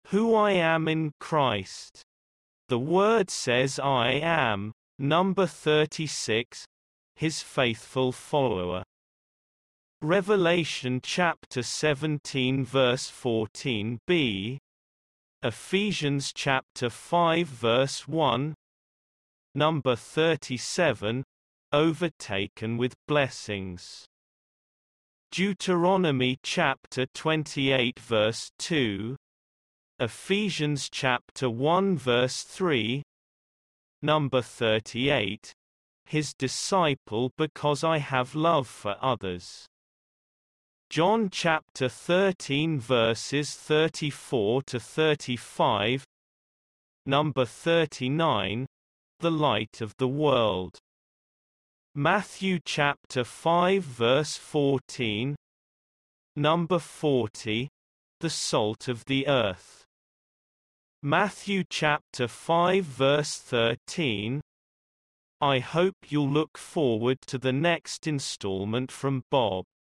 Who I am in Christ. The Word says I am, number 36, His faithful follower. Revelation chapter 17 verse 14b. Ephesians chapter 5 verse 1. Number 37, overtaken with blessings. Deuteronomy chapter 28 verse 2. Ephesians chapter 1 verse 3. Number 38, His disciple because I have love for others. John chapter 13 verses 34 to 35. Number 39, the light of the world. Matthew chapter 5 verse 14. Number 40, the salt of the earth. Matthew chapter 5 verse 13. I hope you'll look forward to the next installment from Bob.